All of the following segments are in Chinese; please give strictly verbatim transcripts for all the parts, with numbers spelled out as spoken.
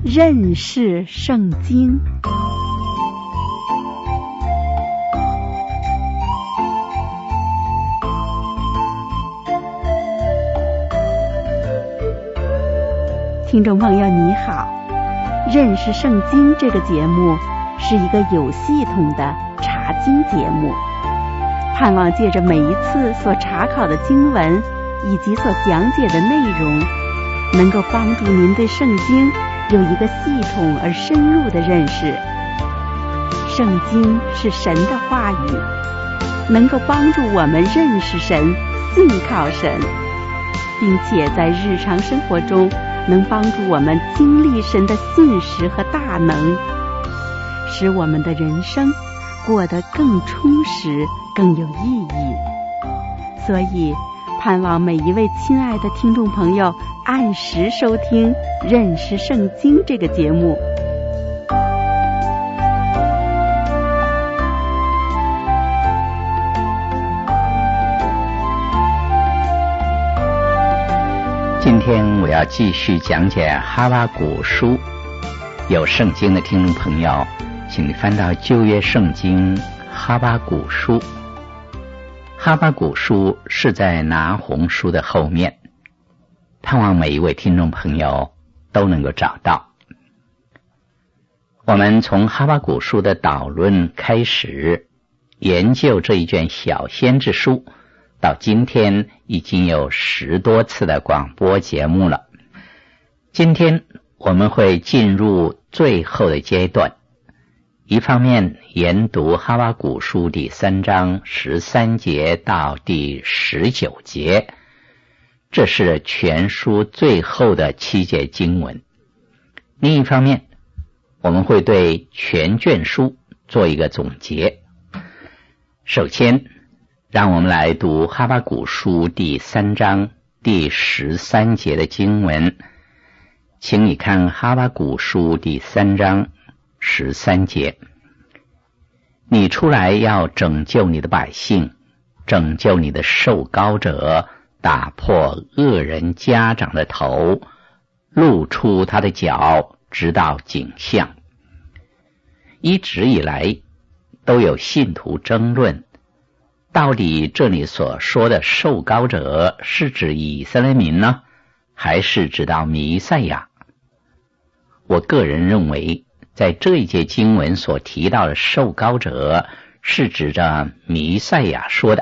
认识圣经。听众朋友你好，认识圣经这个节目是一个有系统的查经节目，盼望借着每一次所查考的经文以及所讲解的内容，能够帮助您对圣经有一个系统而深入的认识。圣经是神的话语，能够帮助我们认识神、信靠神，并且在日常生活中能帮助我们经历神的信实和大能，使我们的人生过得更充实、更有意义。所以盼望每一位亲爱的听众朋友按时收听《认识圣经》这个节目。 今天我要继续讲解哈巴谷书。有圣经的听众朋友，请你翻到旧约圣经哈巴谷书。哈巴谷书是在拿红书的后面，盼望每一位听众朋友都能够找到。我们从哈巴谷书的导论开始研究这一卷小先知书，到今天已经有十多次的广播节目了。今天我们会进入最后的阶段，一方面研读哈巴谷书第三章十三节到第十九节，这是全书最后的七节经文。另一方面，我们会对全卷书做一个总结。首先让我们来读哈巴谷书第三章第十三节的经文，请你看哈巴谷书第三章十三节。你出来要拯救你的百姓，拯救你的受膏者，打破恶人家长的头，露出他的脚，直到颈项。一直以来都有信徒争论，到底这里所说的受膏者是指以色列民呢，还是指到弥赛亚？我个人认为，在这一节经文所提到的受膏者是指着弥赛亚说的。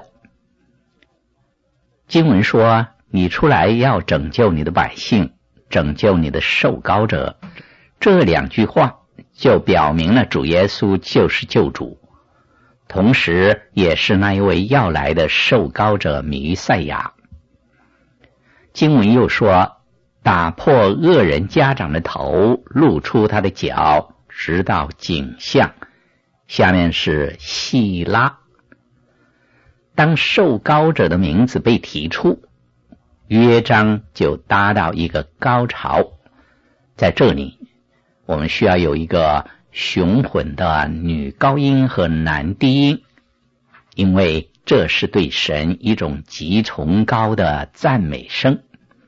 经文说，你出来要拯救你的百姓，拯救你的受膏者，这两句话就表明了主耶稣就是救主，同时也是那一位要来的受膏者弥赛亚。经文又说，打破恶人家长的头，露出他的脚，直到颈项。下面是细拉。当受膏者的名字被提出，约章就达到一个高潮。在这里我们需要有一个雄浑的女高音和男低音，因为这是对神一种极崇高的赞美声。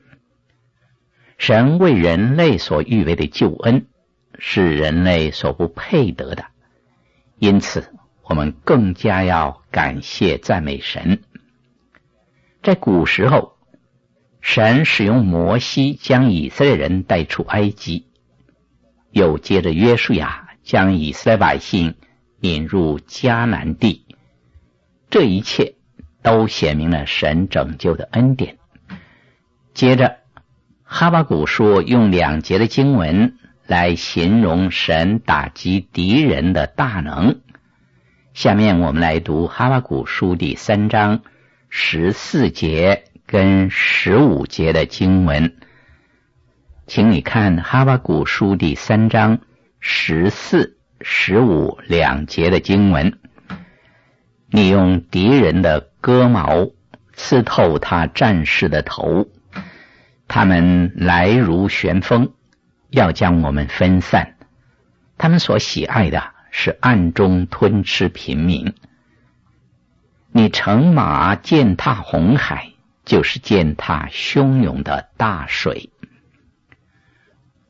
神为人类所预备的救恩是人类所不配得的，因此我们更加要感谢赞美神。在古时候，神使用摩西将以色列人带出埃及，又接着约书亚将以色列百姓引入迦南地，这一切都显明了神拯救的恩典。接着哈巴谷书用两节的经文来形容神打击敌人的大能。下面我们来读哈巴谷书第三章十四节跟十五节的经文，请你看哈巴谷书第三章十四、十五两节的经文。你用敌人的戈矛刺透他战士的头，他们来如旋风，要将我们分散。他们所喜爱的是暗中吞吃平民。你乘马践踏红海，就是践踏汹涌的大水。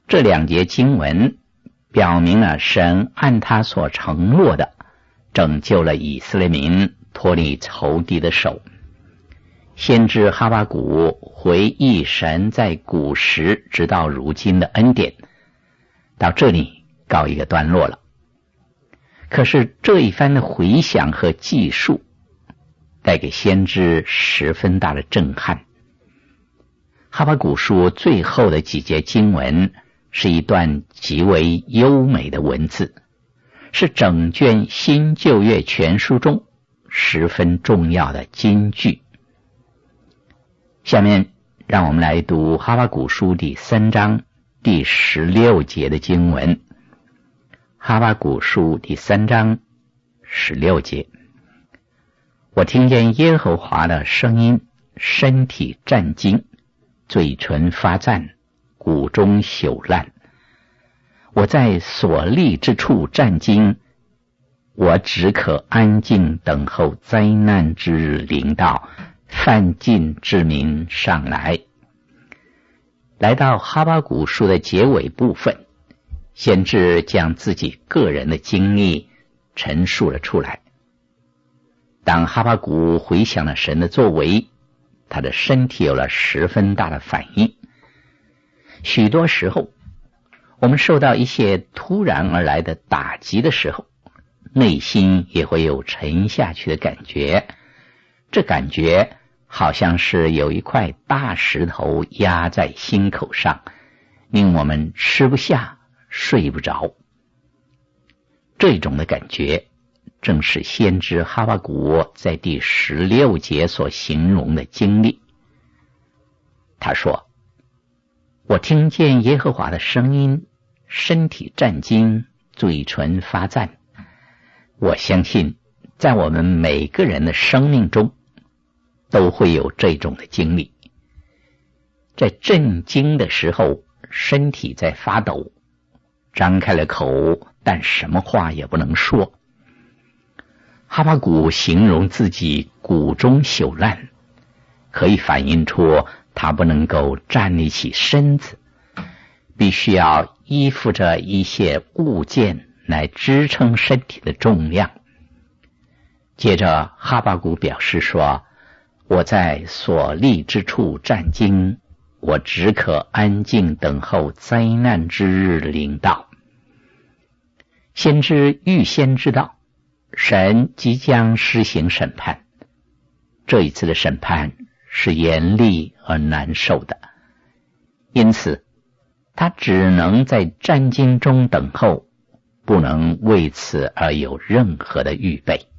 这两节经文表明了神按他所承诺的拯救了以色列民脱离仇敌的手。先知哈巴谷回忆神在古时直到如今的恩典，到这里告一个段落了。可是这一番的回想和记述带给先知十分大的震撼。哈巴谷书最后的几节经文是一段极为优美的文字，是整卷新旧约全书中十分重要的金句。下面让我们来读哈巴谷书第三章第十六节的经文。哈巴谷书第三章十六节，我听见耶和华的声音，身体战惊，嘴唇发颤，骨中朽烂。我在所立之处战惊，我只可安静等候灾难之日临到，犯禁之民上来。来到哈巴谷书的结尾部分，先知将自己个人的经历陈述了出来。当哈巴谷回想了神的作为，他的身体有了十分大的反应。许多时候，我们受到一些突然而来的打击的时候，内心也会有沉下去的感觉。这感觉好像是有一块大石头压在心口上，令我们吃不下睡不着。这种的感觉正是先知哈巴谷在第十六节所形容的经历。他说，我听见耶和华的声音，身体战惊，嘴唇发颤。我相信在我们每个人的生命中都会有这种的经历。在震惊的时候，身体在发抖，张开了口，但什么话也不能说。哈巴谷形容自己骨中朽烂，可以反映出他不能够站立起身子，必须要依附着一些物件来支撑身体的重量。接着哈巴谷表示说，我在所立之处战惊，我只可安静等候灾难之日临到。先知预先知道神即将施行审判，这一次的审判是严厉而难受的，因此他只能在战惊中等候，不能为此而有任何的预备。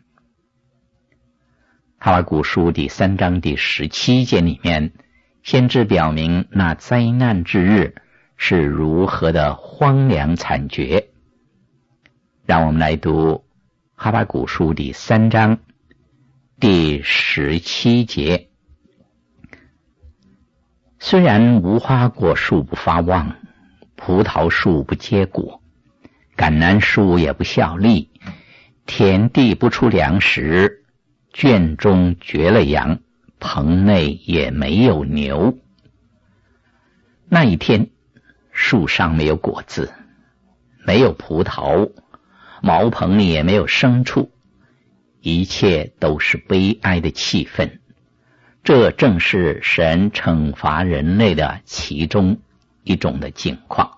哈巴谷书第三章第十七节里面，先知表明那灾难之日是如何的荒凉惨绝。让我们来读哈巴谷书第三章第十七节。虽然无花果树不发旺，葡萄树不结果，橄榄树也不效力，田地不出粮食，圈中绝了羊，棚内也没有牛。那一天，树上没有果子，没有葡萄，茅棚里也没有牲畜，一切都是悲哀的气氛。这正是神惩罚人类的其中一种的境况。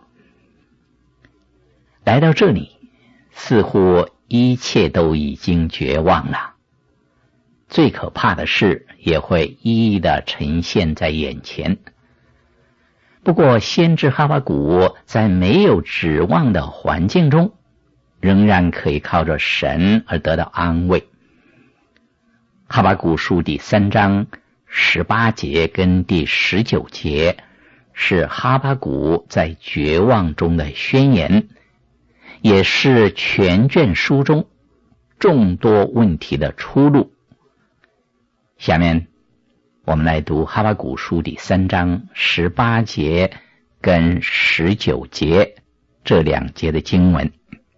来到这里，似乎一切都已经绝望了，最可怕的事也会一一的呈现在眼前。不过先知哈巴谷在没有指望的环境中，仍然可以靠着神而得到安慰。哈巴谷书第三章十八节跟第十九节是哈巴谷在绝望中的宣言，也是全卷书中众多问题的出路。下面我们来读哈巴谷书第三章十八节跟十九节这两节的经文。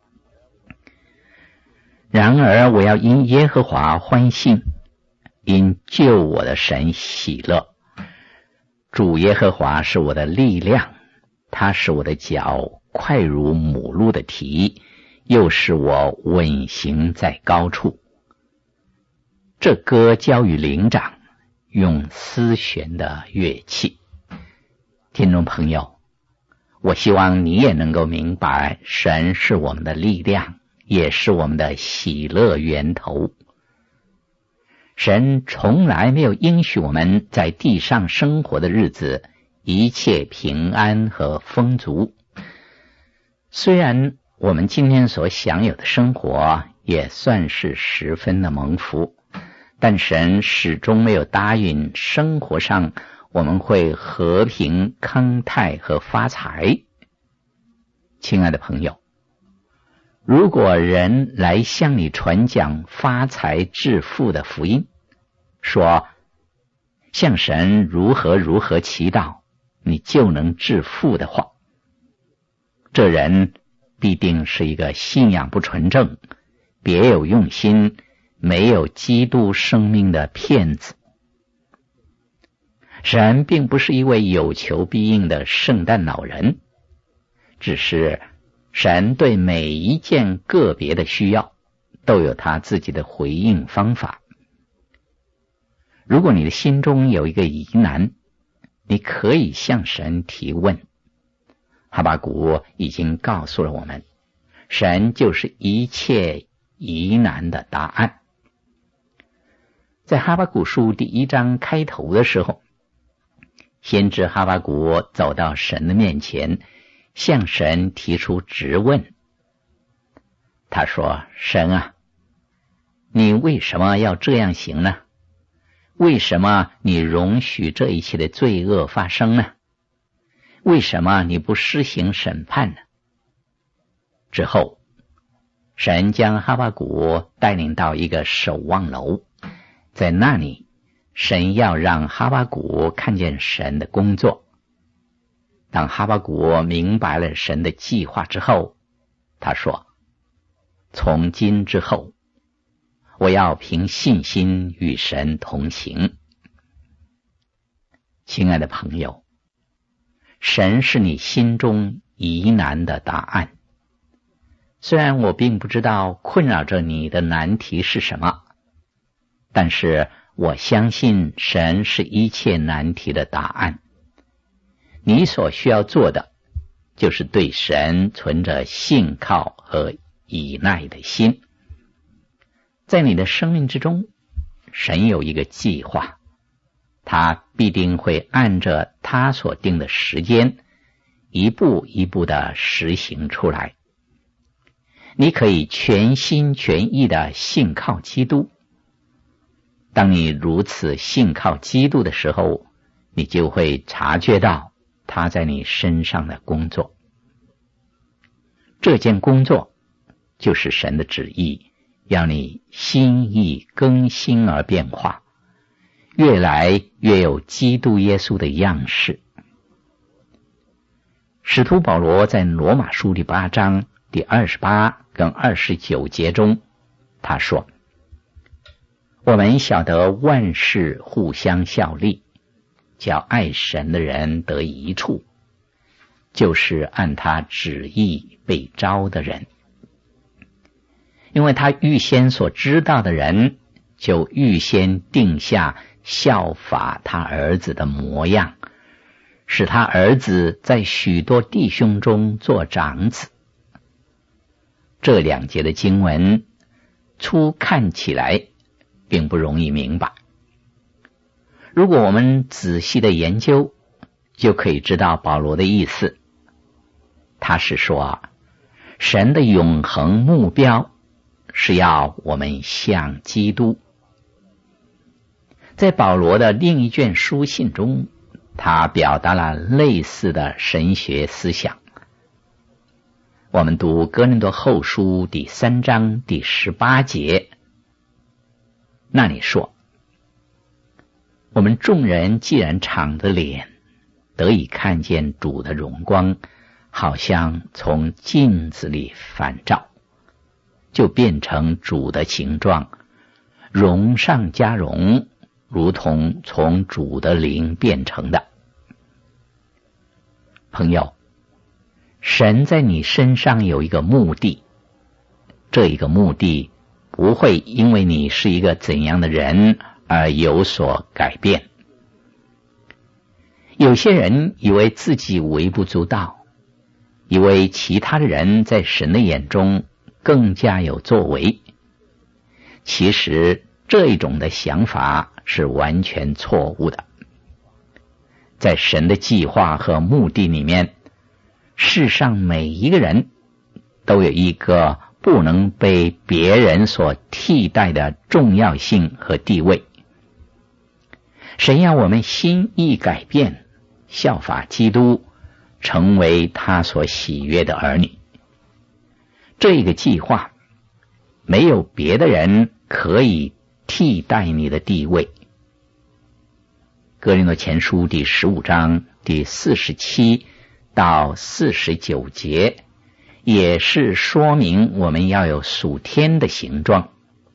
然而我要因耶和华欢欣，因救我的神喜乐。主耶和华是我的力量， 它使我的脚快如母鹿的蹄，又使我稳行在高处。这歌交与灵长，用丝弦的乐器。听众朋友，我希望你也能够明白，神是我们的力量，也是我们的喜乐源头。神从来没有应许我们在地上生活的日子一切平安和丰足。虽然我们今天所享有的生活也算是十分的蒙福，但神始终没有答应生活上我们会和平康泰和发财。亲爱的朋友，如果人来向你传讲发财致富的福音，说向神如何如何祈祷你就能致富的话，这人必定是一个信仰不纯正、别有用心、没有基督生命的骗子。神并不是一位有求必应的圣诞老人，只是神对每一件个别的需要都有他自己的回应方法。如果你的心中有一个疑难，你可以向神提问。哈巴谷已经告诉了我们，神就是一切疑难的答案。在哈巴谷书第一章开头的时候，先知哈巴谷走到神的面前，向神提出质问。他说，神啊，你为什么要这样行呢？为什么你容许这一切的罪恶发生呢？为什么你不施行审判呢？之后，神将哈巴谷带领到一个守望楼，在那里神要让哈巴谷看见神的工作。当哈巴谷明白了神的计划之后，他说，从今之后，我要凭信心与神同行。亲爱的朋友，神是你心中疑难的答案。虽然我并不知道困扰着你的难题是什么，但是我相信神是一切难题的答案。你所需要做的，就是对神存着信靠和依赖的心。在你的生命之中，神有一个计划，他必定会按着他所定的时间，一步一步地实行出来。你可以全心全意地信靠基督。当你如此信靠基督的时候，你就会察觉到他在你身上的工作。这件工作就是神的旨意，要你心意更新而变化，越来越有基督耶稣的样式。使徒保罗在罗马书第八章第二十八跟二十九节中，他说，我们晓得万事互相效力，叫爱神的人得益处，就是按他旨意被招的人。因为他预先所知道的人，就预先定下效法他儿子的模样，使他儿子在许多弟兄中做长子。这两节的经文初看起来并不容易明白，如果我们仔细的研究，就可以知道保罗的意思。他是说，神的永恒目标是要我们像基督。在保罗的另一卷书信中，他表达了类似的神学思想。我们读哥林多后书第三章第十八节，那里说，我们众人既然敞着脸，得以看见主的荣光，好像从镜子里反照，就变成主的形状，荣上加荣，如同从主的灵变成的。朋友， 神在你身上有一个目的，这一个目的不会因为你是一个怎样的人而有所改变。有些人以为自己微不足道，以为其他的人在神的眼中更加有作为。其实这种的想法是完全错误的。在神的计划和目的里面，世上每一个人都有一个不能被别人所替代的重要性和地位。神要我们心意改变，效法基督，成为他所喜悦的儿女。这个计划没有别的人可以替代你的地位。哥林多前书第十五章第四十七到四十九节也是说明我们要有属天的形状。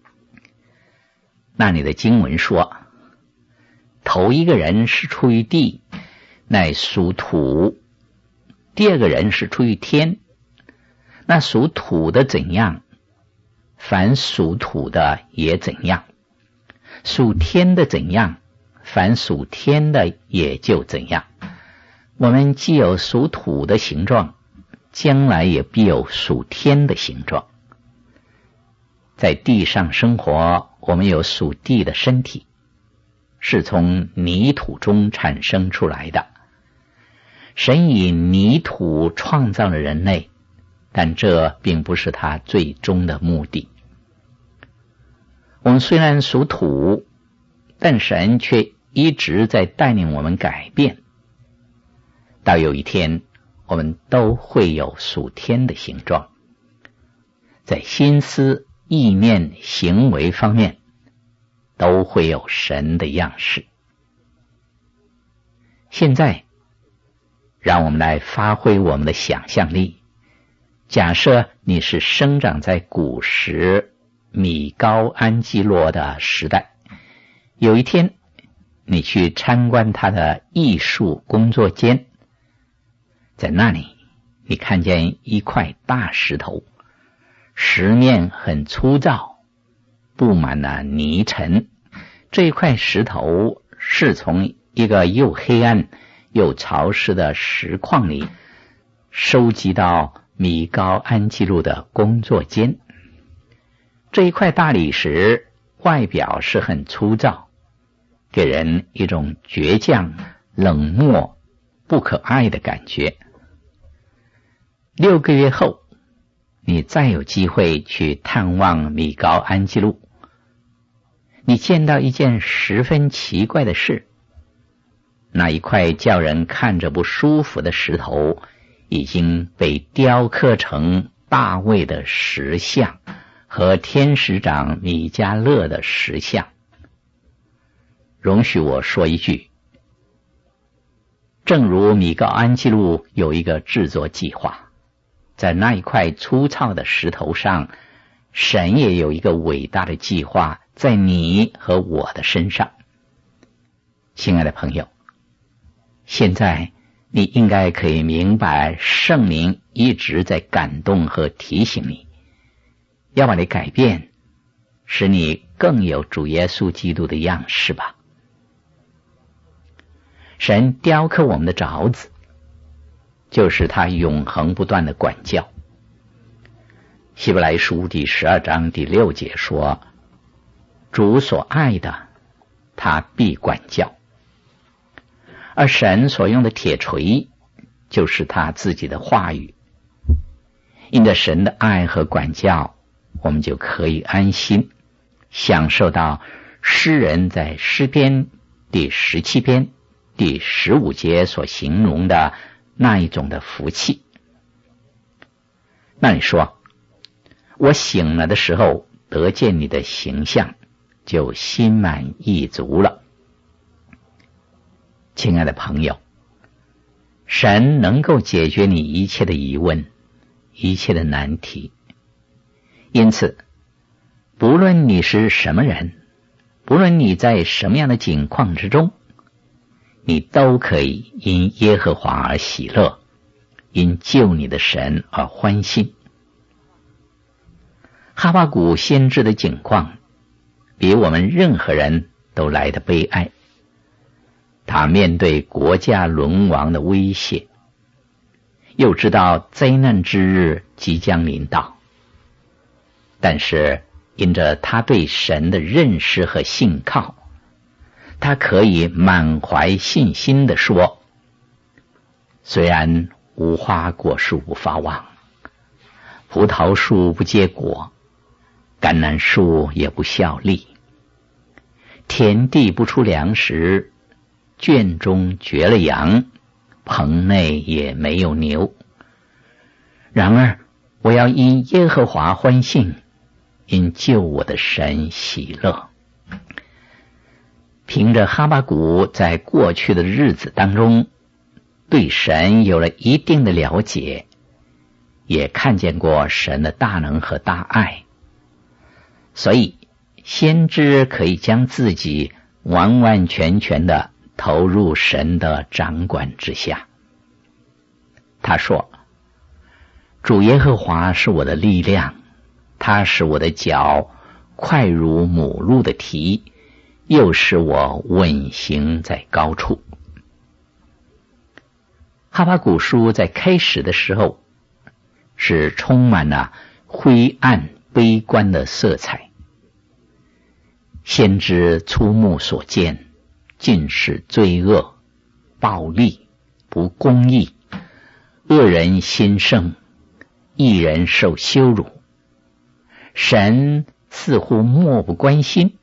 那里的经文说，头一个人是出于地，乃属土；第二个人是出于天，那属土的怎样，凡属土的也怎样；属天的怎样，凡属天的也就怎样。我们既有属土的形状，将来也必有属天的形状。在地上生活，我们有属地的身体，是从泥土中产生出来的。神以泥土创造了人类，但这并不是他最终的目的。我们虽然属土，但神却一直在带领我们改变。到有一天，我们都会有属天的形状，在心思、意念、行为方面都会有神的样式。现在让我们来发挥我们的想象力。假设你是生长在古时米高安基罗的时代，有一天你去参观他的艺术工作间，在那里你看见一块大石头，石面很粗糙，布满了泥尘。这一块石头是从一个又黑暗又潮湿的石矿里收集到米高安基路的工作间。这一块大理石外表是很粗糙，给人一种倔强、冷漠、不可爱的感觉。六个月后，你再有机会去探望米高安基路，你见到一件十分奇怪的事。那一块叫人看着不舒服的石头已经被雕刻成大卫的石像和天使长米迦勒的石像。容许我说一句，正如米高安基路有一个制作计划，在那一块粗糙的石头上，神也有一个伟大的计划在你和我的身上。亲爱的朋友，现在你应该可以明白圣灵一直在感动和提醒你，要把你改变，使你更有主耶稣基督的样式吧。神雕刻我们的爪子，就是他永恒不断的管教。希伯来书第十二章第六节说，主所爱的，他必管教。而神所用的铁锤，就是他自己的话语。因着神的爱和管教，我们就可以安心享受到诗人在诗篇第十七篇第十五节所形容的那一种的福气。那你说，我醒了的时候得见你的形象，就心满意足了。亲爱的朋友，神能够解决你一切的疑问，一切的难题。因此，不论你是什么人，不论你在什么样的境况之中，你都可以因耶和华而喜乐， 因救你的神而欢欣。哈巴谷先知的境况比我们任何人都来得悲哀。他面对国家沦亡的威胁，又知道灾难之日即将临到，但是因着他对神的认识和信靠，他可以满怀信心地说，虽然无花果树不发旺，葡萄树不结果，橄榄树也不效力，田地不出粮食，圈中绝了羊，棚内也没有牛。然而我要因耶和华欢欣，因救我的神喜乐。凭着哈巴谷在过去的日子当中对神有了一定的了解，也看见过神的大能和大爱，所以先知可以将自己完完全全的投入神的掌管之下。他说，主耶和华是我的力量，他使我的脚快如母鹿的蹄，又使我稳行在高处。哈巴谷书在开始的时候是充满了灰暗悲观的色彩，先知粗目所见尽是罪恶、暴力、不公义，恶人兴盛，义人受羞辱，神似乎漠不关心。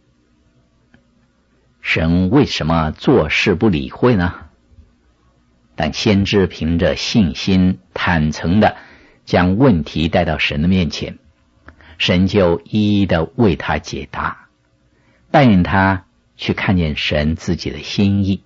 神为什么坐视不理会呢？但先知凭着信心坦诚地将问题带到神的面前，神就一一地为他解答，带领他去看见神自己的心意。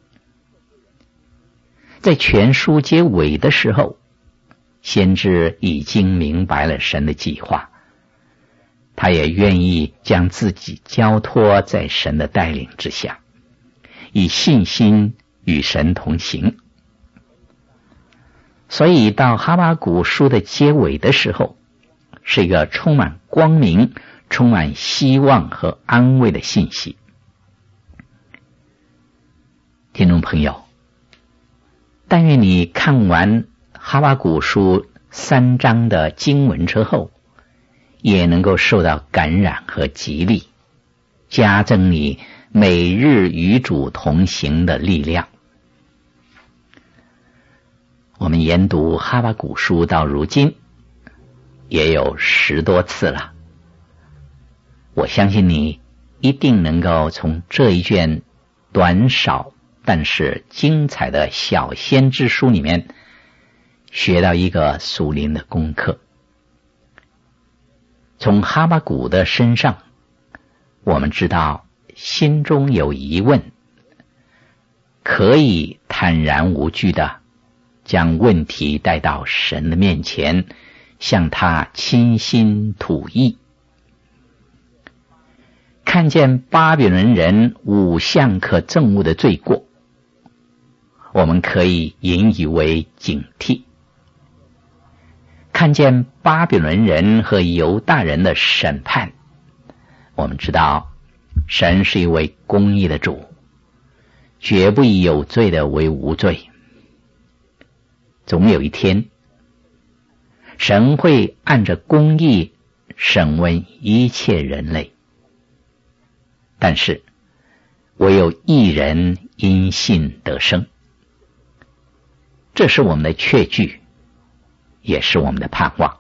在全书结尾的时候，先知已经明白了神的计划，他也愿意将自己交托在神的带领之下，以信心与神同行。所以到哈巴谷书的结尾的时候，是一个充满光明、充满希望和安慰的信息。听众朋友，但愿你看完哈巴谷书三章的经文之后，也能够受到感染和激励，加增你每日与主同行的力量。我们研读哈巴谷书到如今也有十多次了，我相信你一定能够从这一卷短少但是精彩的小先知书里面学到一个属灵的功课。从哈巴谷的身上，我们知道心中有疑问，可以坦然无惧的将问题带到神的面前，向他倾心吐意。看见巴比伦人五项可憎恶的罪过，我们可以引以为警惕。看见巴比伦人和犹大人的审判，我们知道神是一位公义的主，绝不以有罪的为无罪。总有一天，神会按着公义审问一切人类，但是唯有义人因信得生。这是我们的确据，也是我们的盼望。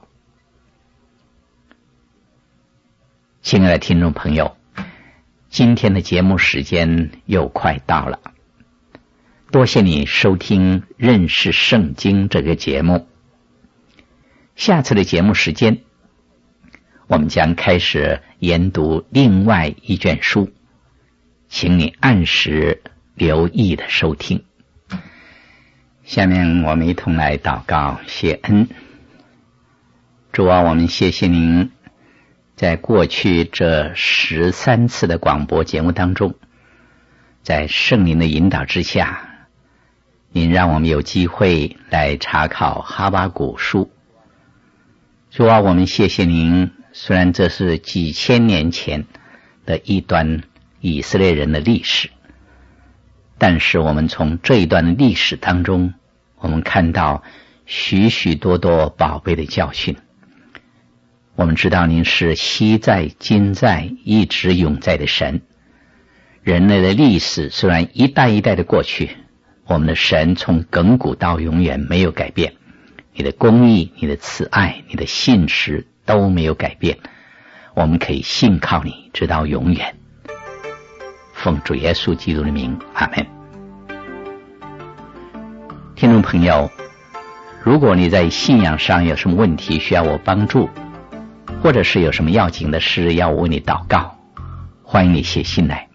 亲爱的听众朋友，今天的节目时间又快到了，多谢你收听认识圣经这个节目。下次的节目时间，我们将开始研读另外一卷书，请你按时留意的收听。下面我们一同来祷告谢恩。主啊，我们谢谢您在过去这十三次的广播节目当中，在圣灵的引导之下， 您让我们有机会来查考哈巴谷书。主啊，我们谢谢您，虽然这是几千年前的一段以色列人的历史，但是我们从这一段历史当中，我们看到许许多多宝贝的教训。我们知道您是昔在今在一直永在的神，人类的历史虽然一代一代的过去，我们的神从亘古到永远没有改变，你的公义、你的慈爱、你的信实都没有改变，我们可以信靠你直到永远。奉主耶稣基督的名，阿们。听众朋友，如果你在信仰上有什么问题需要我帮助，或者是有什么要紧的事要我为你祷告，欢迎你写信来。